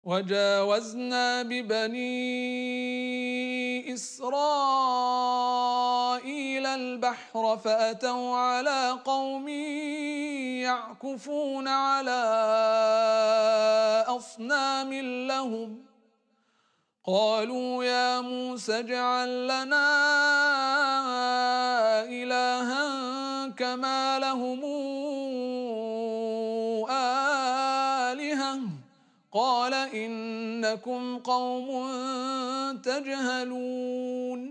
وجاوزنا ببني إسرائيل البحر فأتوا على قوم يعكفون على أصنام لهم قالوا يا موسى اجعل لنا إلها كما لهم آلهة قال إنكم قوم تجهلون.